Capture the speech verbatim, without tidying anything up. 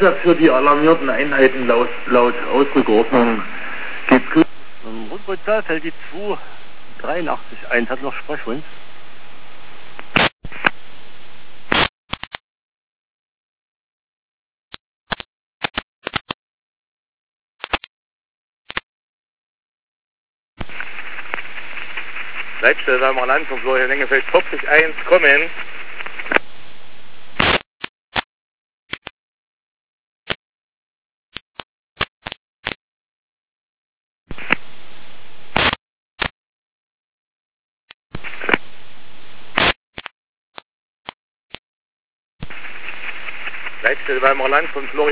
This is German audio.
weiter für die alarmierten Einheiten laut, laut Ausdrückeordnung. Geht's gut? Rundpolizei, Feld die zwei dreiundachtzig eins hat noch Sprechwunsch. Leitstelle Weimar Land von Florian Engefeld vierzig eins, kommen. Leitstelle Weimar Land von Florian